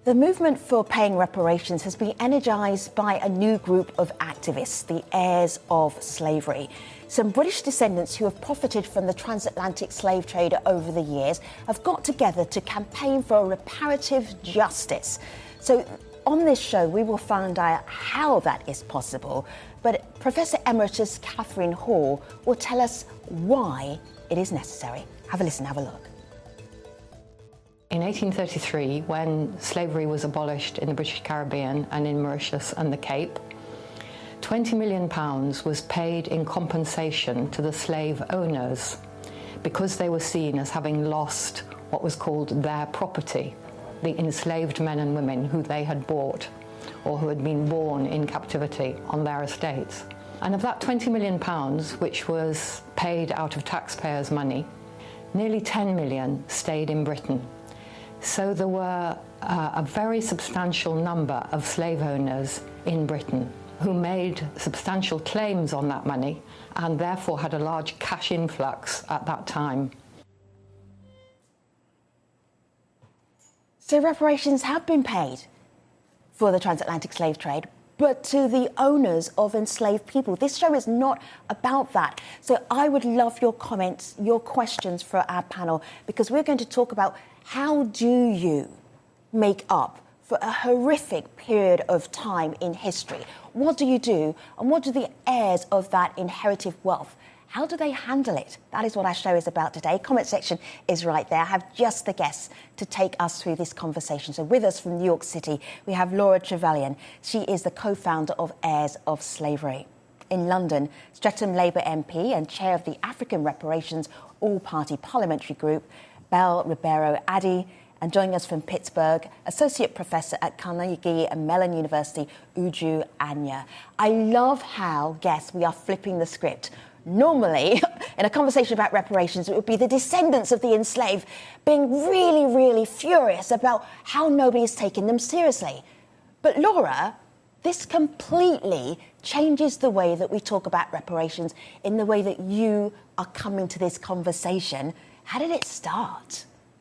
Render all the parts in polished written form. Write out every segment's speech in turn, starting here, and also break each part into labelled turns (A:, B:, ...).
A: The movement for paying reparations has been energised by a new group of activists, the heirs of slavery. Some British descendants who have profited from the transatlantic slave trade over the years have got together to campaign for reparative justice. So on this show, we will find out how that is possible. But Professor Emeritus Catherine Hall will tell us why it is necessary. Have a listen, have a look.
B: In 1833, when slavery was abolished in the British Caribbean and in Mauritius and the Cape, £20 million was paid in compensation to the slave owners because they were seen as having lost what was called their property, the enslaved men and women who they had bought or who had been born in captivity on their estates. And of that £20 million, which was paid out of taxpayers' money, nearly 10 million stayed in Britain. So there were a very substantial number of slave owners in Britain who made substantial claims on that money and therefore had a large cash influx at that time.
A: So reparations have been paid for the transatlantic slave trade, but to the owners of enslaved people. This show is not about that. So I would love your comments, your questions for our panel, because we're going to talk about how do you make up for a horrific period of time in history? What do you do? And what do the heirs of that inherited wealth, how do they handle it? That is what our show is about today. Comment section is right there. I have just the guests to take us through this conversation. So with us from New York City, we have Laura Trevelyan. She is the co-founder of Heirs of Slavery. In London, Streatham Labour MP and chair of the African Reparations All-Party Parliamentary Group, Belle Ribeiro Addy, and joining us from Pittsburgh, Associate Professor at Carnegie Mellon University, Uju Anya. I love how, guests, we are flipping the script. Normally, in a conversation about reparations, it would be the descendants of the enslaved being really, really furious about how nobody is taking them seriously. But Laura, this completely changes the way that we talk about reparations in the way that you are coming to this conversation. How did it start?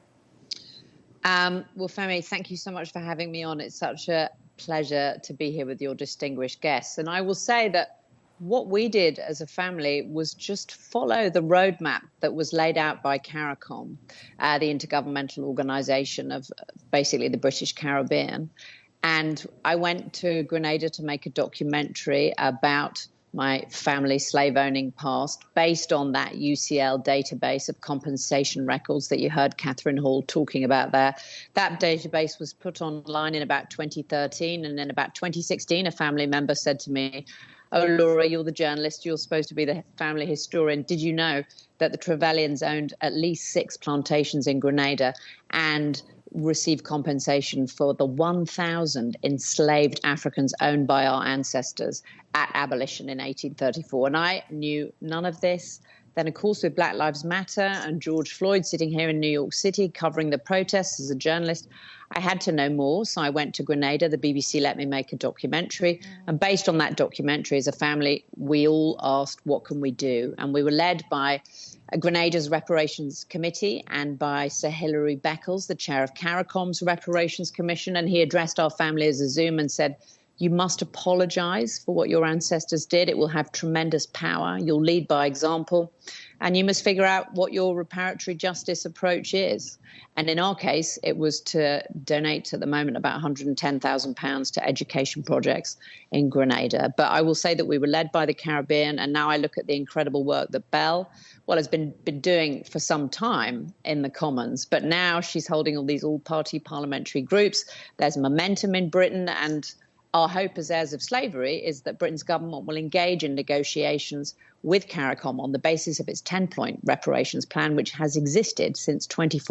C: Well, Femi, thank you so much for having me on. It's such a pleasure to be here with your distinguished guests. And I will say that what we did as a family was just follow the roadmap that was laid out by CARICOM, the intergovernmental organisation of basically the British Caribbean. And I went to Grenada to make a documentary about my family's slave-owning past based on that UCL database of compensation records that you heard Catherine Hall talking about there. That database was put online in about 2013, and in about 2016, a family member said to me, "Oh, Laura, you're the journalist. You're supposed to be the family historian. Did you know that the Trevelyans owned at least 6 plantations in Grenada and received compensation for the 1,000 enslaved Africans owned by our ancestors at abolition in 1834. And I knew none of this. Then, of course, with Black Lives Matter and George Floyd sitting here in New York City covering the protests as a journalist, I had to know more. So I went to Grenada. The BBC let me make a documentary. And based on that documentary, as a family, we all asked, what can we do? And we were led by Grenada's Reparations Committee and by Sir Hilary Beckles, the chair of CARICOM's Reparations Commission. And he addressed our family as a Zoom and said, you must apologize for what your ancestors did. It will have tremendous power. You'll lead by example. And you must figure out what your reparatory justice approach is. And in our case, it was to donate at the moment about £110,000 to education projects in Grenada. But I will say that we were led by the Caribbean. And now I look at the incredible work that Belle, has been doing for some time in the Commons. But now she's holding all these all-party parliamentary groups. There's momentum in Britain. And our hope as heirs of slavery is that Britain's government will engage in negotiations with CARICOM on the basis of its 10-point reparations plan, which has existed since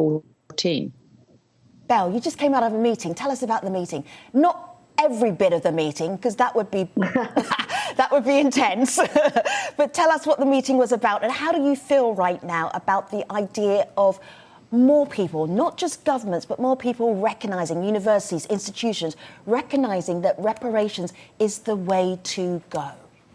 C: 2014.
A: Belle, you just came out of a meeting. Tell us about the meeting. Not every bit of the meeting, because that would be that would be intense. But tell us what the meeting was about, and how do you feel right now about the idea of more people, not just governments, but more people recognising, universities, institutions, recognising that reparations is the way to go?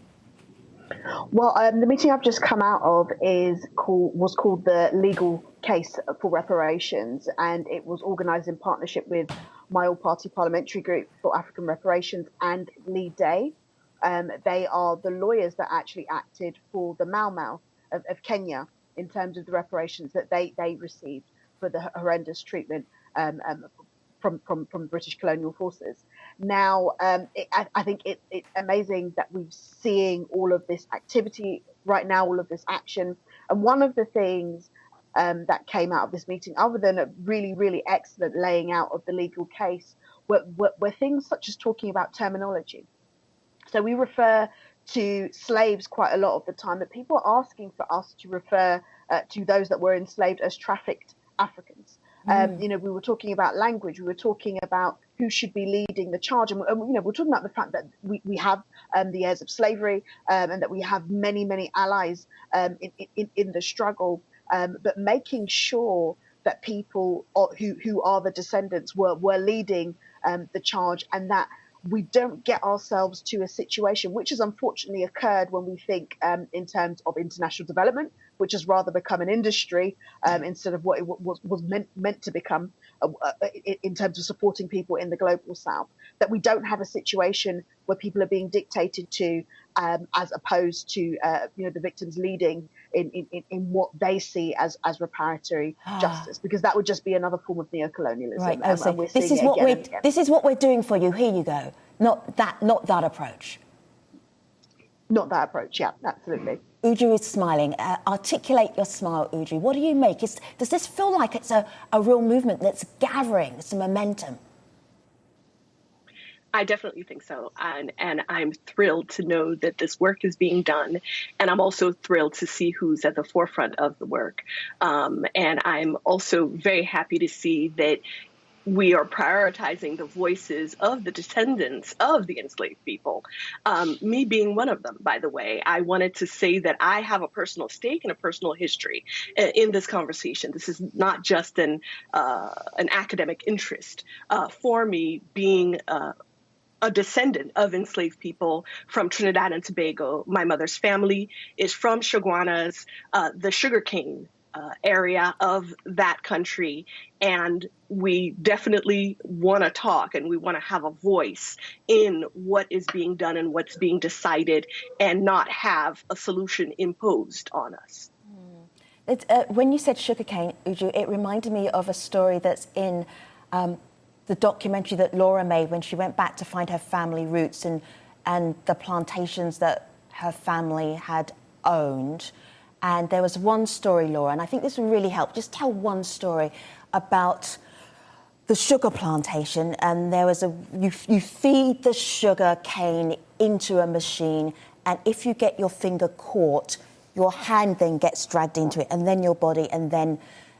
D: Well, the meeting I've just come out of was called the Legal Case for Reparations, and it was organised in partnership with my all-party parliamentary group for African reparations, and Lead Day. They are the lawyers that actually acted for the Mau Mau of Kenya in terms of the reparations that they received for the horrendous treatment from British colonial forces. Now, I think it's amazing that we're seeing all of this activity right now, all of this action. And one of the things that came out of this meeting, other than a really, really excellent laying out of the legal case, were things such as talking about terminology. So we refer to slaves quite a lot of the time, but people are asking for us to refer to those that were enslaved as trafficked Africans. We were talking about language. We were talking about who should be leading the charge. And we're talking about the fact that we have the heirs of slavery and that we have many, many allies in the struggle. But making sure that people who are the descendants were leading the charge, and that we don't get ourselves to a situation which has unfortunately occurred when we think in terms of international development, which has rather become an industry instead of what it was meant to become in terms of supporting people in the global south, that we don't have a situation where people are being dictated to as opposed to the victims leading in what they see as reparatory justice, because that would just be another form of neocolonialism.
A: Right. So this is what we're doing for you. Here you go. Not that approach.
D: Not that approach. Yeah, absolutely.
A: Uju is smiling. Articulate your smile, Uju. What do you make? Does this feel like it's a real movement that's gathering some momentum?
E: I definitely think so. And I'm thrilled to know that this work is being done. And I'm also thrilled to see who's at the forefront of the work. And I'm also very happy to see that we are prioritizing the voices of the descendants of the enslaved people, me being one of them, by the way. I wanted to say that I have a personal stake and a personal history in this conversation. This is not just an academic interest. For me, being a descendant of enslaved people from Trinidad and Tobago, my mother's family is from Chaguanas, the sugarcane area of that country, and we definitely want to talk and we want to have a voice in what is being done and what's being decided, and not have a solution imposed on us.
A: When you said sugarcane, Uju, it reminded me of a story that's in the documentary that Laura made when she went back to find her family roots and the plantations that her family had owned. And there was one story, Laura, and I think this would really help. Just tell one story about the sugar plantation. And there was you feed the sugar cane into a machine, and if you get your finger caught, your hand then gets dragged into it, and then your body, and then...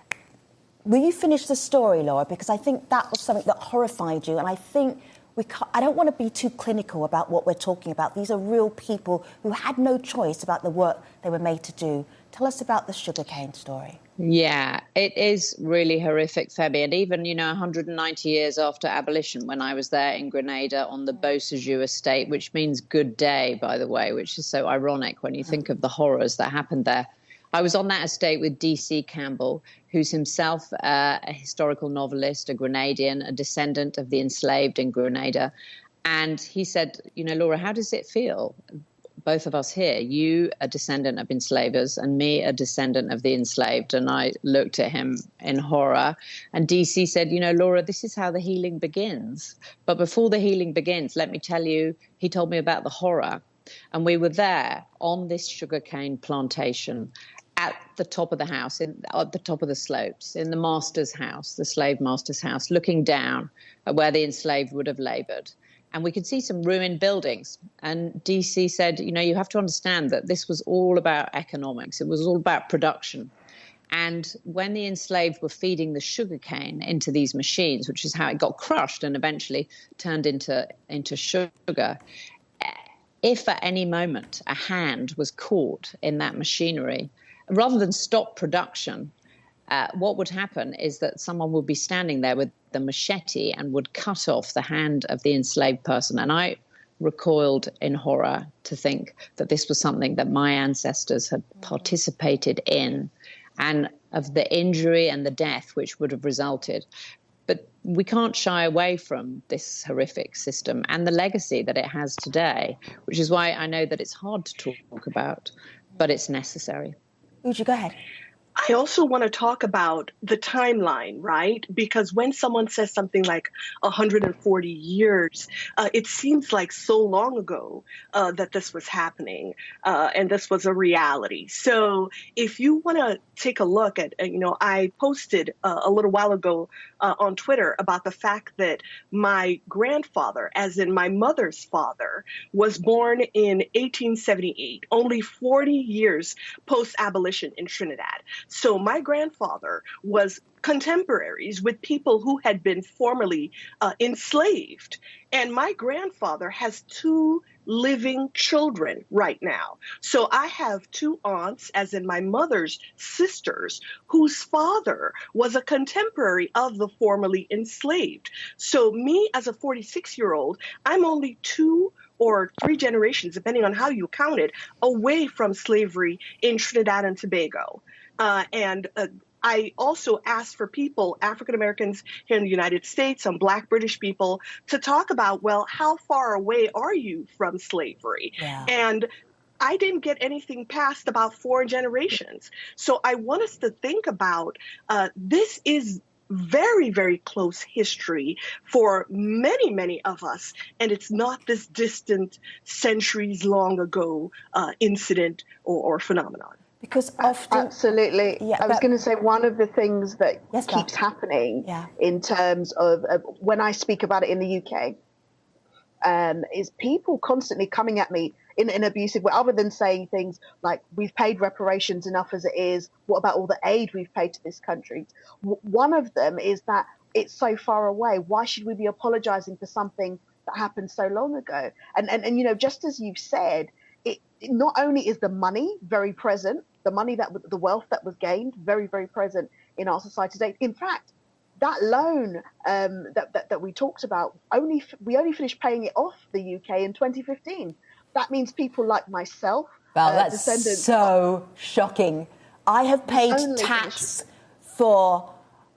A: Will you finish the story, Laura? Because I think that was something that horrified you, and I think I don't want to be too clinical about what we're talking about. These are real people who had no choice about the work they were made to do. Tell us about the sugarcane story.
C: Yeah, it is really horrific, Femi. And even, 190 years after abolition, when I was there in Grenada on the Beausejour estate, which means good day, by the way, which is so ironic when you think of the horrors that happened there. I was on that estate with D.C. Campbell, who's himself a historical novelist, a Grenadian, a descendant of the enslaved in Grenada. And he said, Laura, how does it feel? Both of us here, you a descendant of enslavers and me a descendant of the enslaved. And I looked at him in horror. And DC said, Laura, this is how the healing begins. But before the healing begins, let me tell you, he told me about the horror. And we were there on this sugarcane plantation at the top of the house, at the top of the slopes, in the master's house, the slave master's house, looking down at where the enslaved would have labored. And we could see some ruined buildings. And DC said, you have to understand that this was all about economics. It was all about production. And when the enslaved were feeding the sugarcane into these machines, which is how it got crushed and eventually turned into sugar, if at any moment a hand was caught in that machinery, rather than stop production, what would happen is that someone would be standing there with the machete and would cut off the hand of the enslaved person. And I recoiled in horror to think that this was something that my ancestors had participated in, and of the injury and the death which would have resulted. But we can't shy away from this horrific system and the legacy that it has today, which is why I know that it's hard to talk about, but it's necessary.
A: Uju, go ahead.
E: I also want to talk about the timeline, right? Because when someone says something like 140 years, it seems like so long ago that this was happening and this was a reality. So if you want to take a look at, I posted a little while ago on Twitter about the fact that my grandfather, as in my mother's father, was born in 1878, only 40 years post-abolition in Trinidad. So my grandfather was contemporaries with people who had been formerly enslaved. And my grandfather has 2 living children right now. So I have 2 aunts, as in my mother's sisters, whose father was a contemporary of the formerly enslaved. So me as a 46-year-old, I'm only 2 or 3 generations, depending on how you count it, away from slavery in Trinidad and Tobago. I also asked for people, African Americans here in the United States, some Black British people, to talk about, well, how far away are you from slavery?
A: Yeah.
E: And I didn't get anything past about 4 generations. So I want us to think about this is very, very close history for many, many of us. And it's not this distant, centuries long ago incident or phenomenon.
A: Because often...
D: Absolutely.
A: Yeah,
D: I was going to say one of the things that
A: Yes,
D: keeps happening
A: Yeah.
D: in terms of when I speak about it in the UK is people constantly coming at me in an abusive way, other than saying things like, we've paid reparations enough as it is. What about all the aid we've paid to this country? One of them is that it's so far away. Why should we be apologizing for something that happened so long ago? And just as you've said, it not only is the money very present, the wealth that was gained very, very present in our society today. In fact, that loan that we talked about, we only finished paying it off, the UK, in 2015. That means people like myself,
A: Well, that's
D: descendants.
A: so shocking. I have paid
D: Only
A: tax for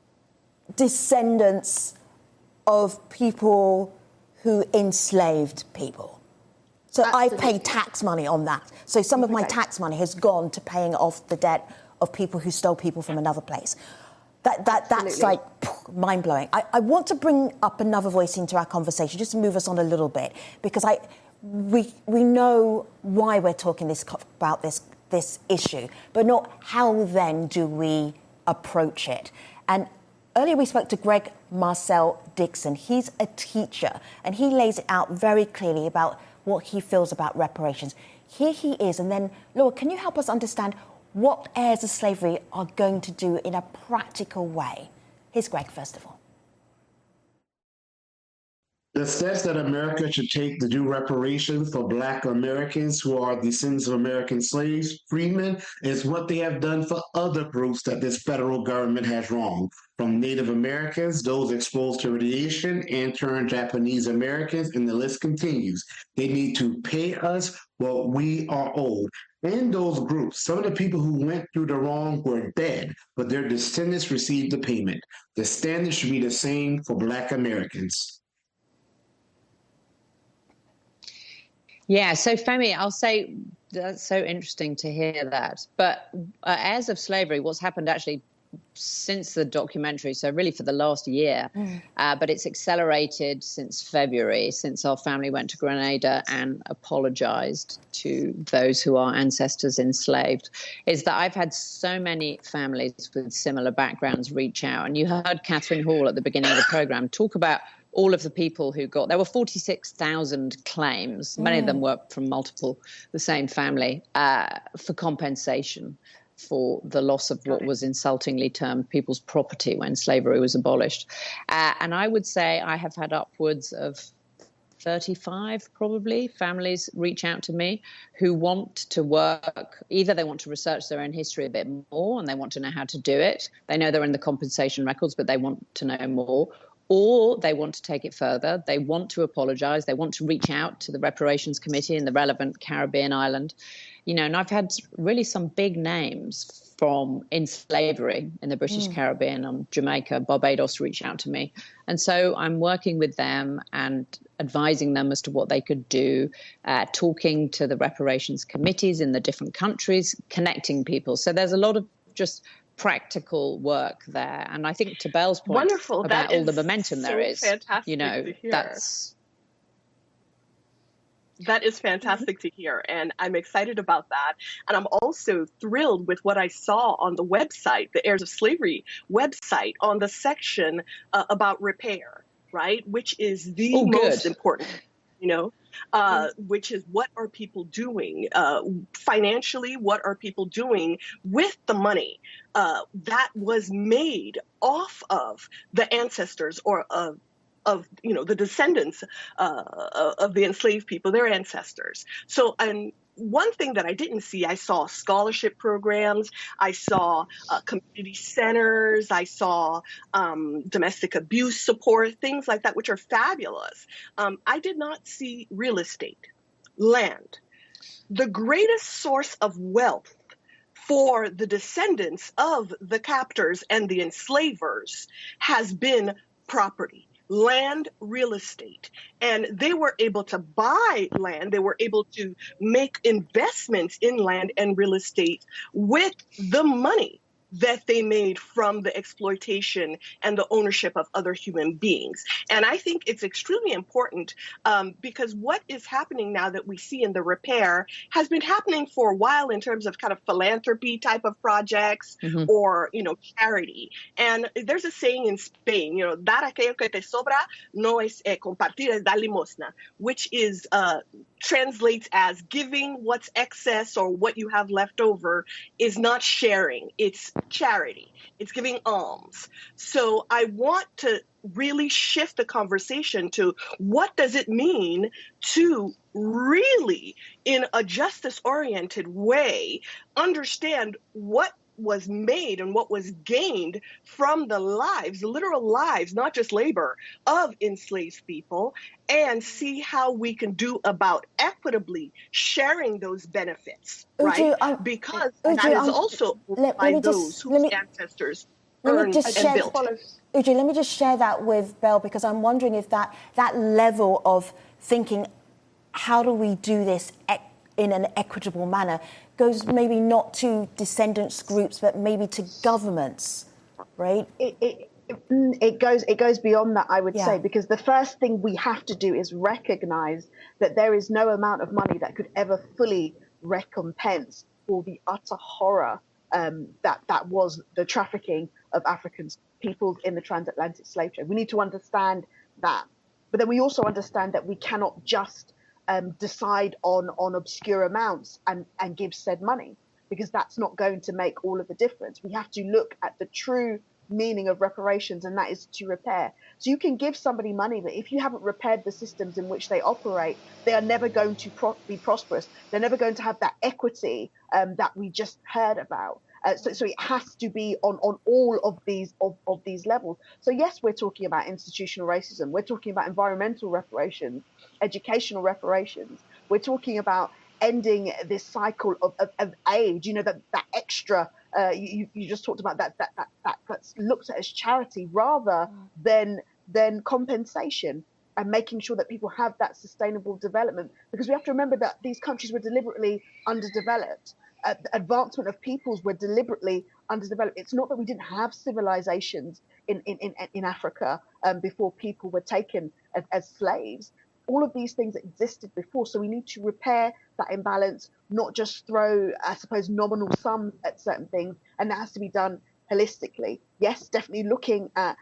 A: descendants of people who enslaved people. So I've paid tax money on that. So some of my tax money has gone to paying off the debt of people who stole people from another place. That's like mind-blowing. I want to bring up another voice into our conversation, just to move us on a little bit, because we know why we're talking about this issue, but not how then do we approach it. And earlier we spoke to Greg Marcel Dixon. He's a teacher, and he lays it out very clearly about what he feels about reparations. Here he is, and then, Laura, can you help us understand what heirs of slavery are going to do in a practical way? Here's Greg, first of all.
F: The steps that America should take to do reparations for Black Americans who are descendants of American slaves, freedmen, is what they have done for other groups that this federal government has wronged, from Native Americans, those exposed to radiation, intern Japanese Americans, and the list continues. They need to pay us what we are owed. In those groups, some of the people who went through the wrong were dead, but their descendants received the payment. The standard should be the same for Black Americans.
C: Yeah, so Femi, I'll say that's so interesting to hear that. But heirs of slavery, what's happened actually since the documentary, so really for the last year, but it's accelerated since February, since our family went to Grenada and apologized to those who are ancestors enslaved, is that I've had so many families with similar backgrounds reach out. And you heard Catherine Hall at the beginning of the program talk about all of the people who there were 46,000 claims. Many of them were from the same family, for compensation for the loss of what was insultingly termed people's property when slavery was abolished. And I would say I have had upwards of 35 probably families reach out to me who want to work. Either they want to research their own history a bit more and they want to know how to do it. They know they're in the compensation records, but they want to know more. or they want to take it further. They want to apologize. They want to reach out to the Reparations Committee in the relevant Caribbean island. And I've had really some big names from in slavery in the British Caribbean, on Jamaica, Barbados, reach out to me. And so I'm working with them and advising them as to what they could do, talking to the reparations committees in the different countries, connecting people. So there's a lot of just practical work there. And I think to Belle's point
E: Wonderful.
C: about
E: That
C: all the
E: is
C: momentum
E: so
C: there is,
E: fantastic to hear. That is fantastic to hear, and I'm excited about that. And I'm also thrilled with what I saw on the website, the Heirs of Slavery website, on the section about repair, right? Which is the most important, which is what are people doing financially? What are people doing with the money that was made off of the ancestors or of the descendants of the enslaved people, their ancestors. So, and one thing that I didn't see, I saw scholarship programs, I saw community centers, I saw domestic abuse support, things like that, which are fabulous. I did not see real estate, land. The greatest source of wealth for the descendants of the captors and the enslavers has been property. Land, real estate. And they were able to buy land. They were able to make investments in land and real estate with the money that they made from the exploitation and the ownership of other human beings. And I think it's extremely important because what is happening now that we see in the repair has been happening for a while in terms of kind of philanthropy type of projects or, charity. And there's a saying in Spain, dar aquello que te sobra no es compartir, es dar limosna, which is translates as giving what's excess or what you have left over is not sharing. It's charity. It's giving alms. So I want to really shift the conversation to what does it mean to really, in a justice-oriented way, understand what was made and what was gained from the lives, literal lives, not just labor, of enslaved people, and see how we can do about equitably sharing those benefits, right? Because that is also by those whose ancestors earned and built.
A: Uju, let me just share that with Belle, because I'm wondering if that level of thinking, how do we do this in an equitable manner, goes maybe not to descendants groups, but maybe to governments, right?
D: It goes beyond that, I would say, because the first thing we have to do is recognize that there is no amount of money that could ever fully recompense for the utter horror that was the trafficking of African peoples in the transatlantic slave trade. We need to understand that. But then we also understand that we cannot just decide on obscure amounts and give said money, because that's not going to make all of the difference. We have to look at the true meaning of reparations, and that is to repair. So you can give somebody money, but if you haven't repaired the systems in which they operate, they are never going to be prosperous. They're never going to have that equity that we just heard about. So it has to be on all of these levels. So yes, we're talking about institutional racism. We're talking about environmental reparations, educational reparations. We're talking about ending this cycle of age. That extra. You just talked about that's looked at as charity rather than compensation, and making sure that people have that sustainable development. Because we have to remember that these countries were deliberately underdeveloped. Advancement of peoples were deliberately underdeveloped. It's not that we didn't have civilizations in Africa before people were taken as slaves. All of these things existed before. So we need to repair that imbalance, not just throw, I suppose, nominal sums at certain things. And that has to be done holistically. Yes, definitely looking at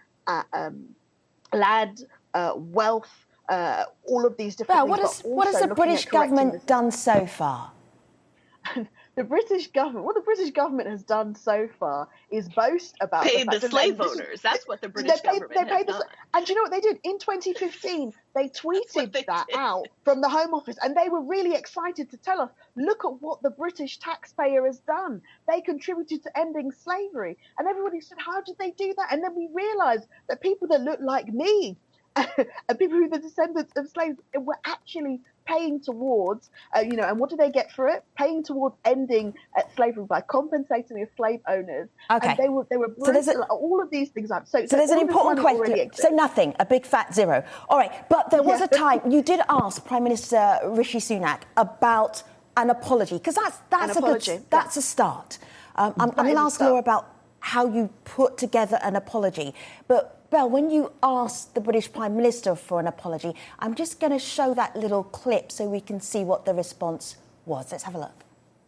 D: land, wealth, all of these different things.
A: What has the British government done so far?
D: the British government, what the British government has done so far is boast about
E: paid the slave owners. That's what the British government has done.
D: And do you know what they did? In 2015, they tweeted that out from the Home Office, and they were really excited to tell us, look at what the British taxpayer has done. They contributed to ending slavery. And everybody said, how did they do that? And then we realized that people that look like me and people who are the descendants of slaves were actually paying towards, and what do they get for it? Paying towards ending slavery by compensating the slave owners.
A: Okay.
D: And they were brutal, all of these things up. So
A: there's an important question. So nothing, a big fat zero. All right, but there was a time you did ask Prime Minister Rishi Sunak about an apology, because that's a start. I'm going to ask Laura about how you put together an apology, but Belle, when you asked the British Prime Minister for an apology, I'm just going to show that little clip so we can see what the response was. Let's have a look.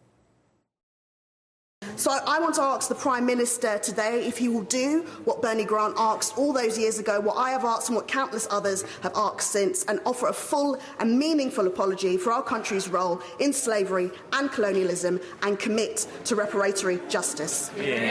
G: So I want to ask the Prime Minister today if he will do what Bernie Grant asked all those years ago, what I have asked and what countless others have asked since, and offer a full and meaningful apology for our country's role in slavery and colonialism and commit to reparatory justice.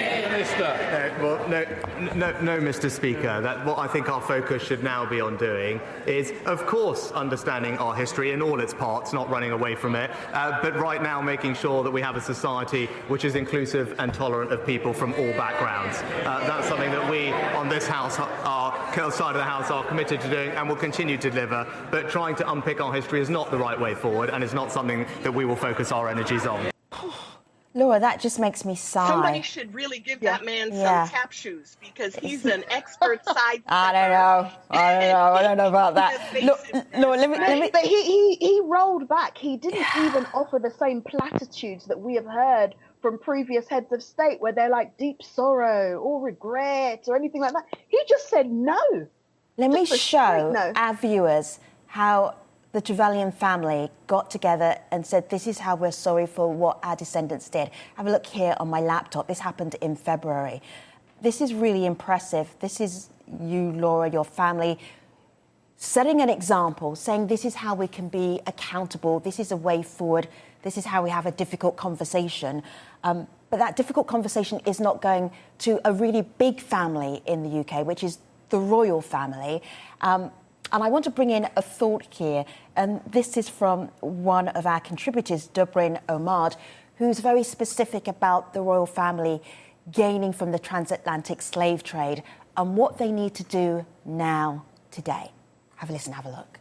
H: No, Mr. Speaker. What I think our focus should now be on doing is, of course, understanding our history in all its parts, not running away from it, but right now making sure that we have a society which is inclusive and tolerant of people from all backgrounds. That's something that we on this House, our side of the House, are committed to doing and will continue to deliver. But trying to unpick our history is not the right way forward, and is not something that we will focus our energies on.
A: Laura, that just makes me sigh.
E: Somebody should really give that man some tap shoes, because he's an expert side.
A: I don't know about that. Look, Laura, let me.
D: But he rolled back. He didn't even offer the same platitudes that we have heard from previous heads of state, where they're like deep sorrow or regret or anything like that. He just said no.
A: Let me show our viewers how the Trevelyan family got together and said, this is how we're sorry for what our descendants did. Have a look here on my laptop. This happened in February. This is really impressive. This is you, Laura, your family, setting an example, saying this is how we can be accountable. This is a way forward. This is how we have a difficult conversation. But that difficult conversation is not going to a really big family in the UK, which is the royal family. And I want to bring in a thought here, and this is from one of our contributors, Dobrin Omad, who's very specific about the royal family gaining from the transatlantic slave trade and what they need to do now, today. Have a listen, have a look.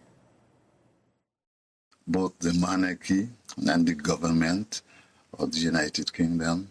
I: Both the monarchy and the government of the United Kingdom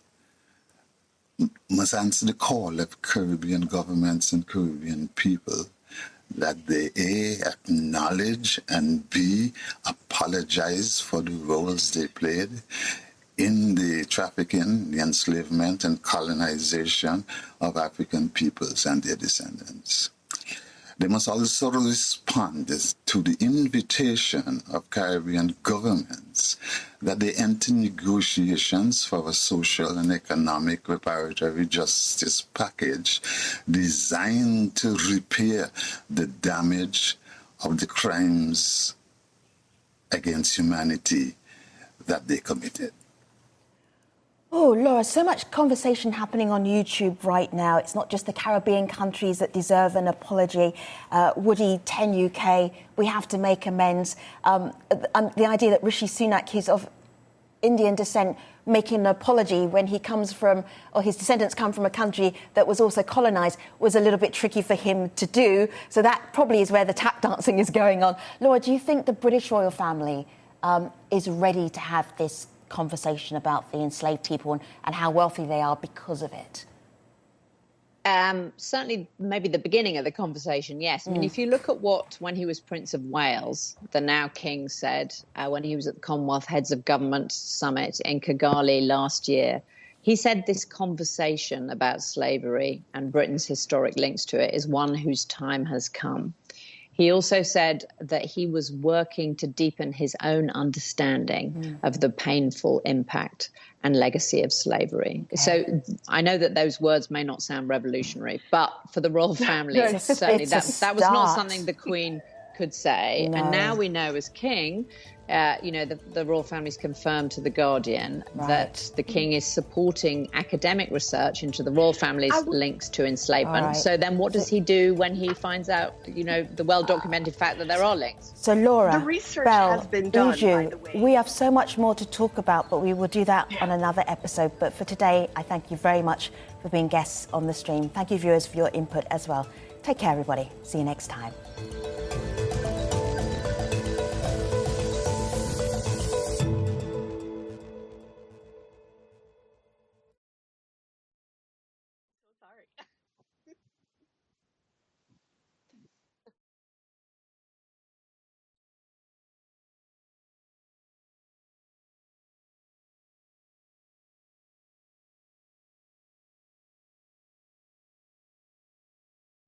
I: must answer the call of Caribbean governments and Caribbean people that they A, acknowledge, and B, apologize for the roles they played in the trafficking, the enslavement and colonization of African peoples and their descendants. They must also respond to the invitation of Caribbean governments that they enter negotiations for a social and economic reparatory justice package designed to repair the damage of the crimes against humanity that they committed.
A: Oh, Laura, so much conversation happening on YouTube right now. It's not just the Caribbean countries that deserve an apology. Woody, 10 UK, we have to make amends. The idea that Rishi Sunak, who's of Indian descent, making an apology when he comes from, or his descendants come from a country that was also colonised, was a little bit tricky for him to do. So that probably is where the tap dancing is going on. Laura, do you think the British royal family is ready to have this conversation about the enslaved people and how wealthy they are because of it?
C: Certainly, maybe the beginning of the conversation, yes. I mean, if you look at what, when he was Prince of Wales, the now King said, when he was at the Commonwealth Heads of Government Summit in Kigali last year, he said this conversation about slavery and Britain's historic links to it is one whose time has come. He also said that he was working to deepen his own understanding of the painful impact and legacy of slavery. Okay. So I know that those words may not sound revolutionary, but for the royal family, certainly that was not something the Queen could say.
A: No.
C: And now we know as king, the royal family's confirmed to The Guardian that the king is supporting academic research into the royal family's links to enslavement.
A: Right.
C: So then what does he do when he finds out, the well-documented fact that there are links?
A: So Laura,
E: the research
A: Belle,
E: has been done,
A: Iju,
E: by the way.
A: we have so much more to talk about, but we will do that on another episode. But for today, I thank you very much for being guests on the stream. Thank you, viewers, for your input as well. Take care, everybody. See you next time.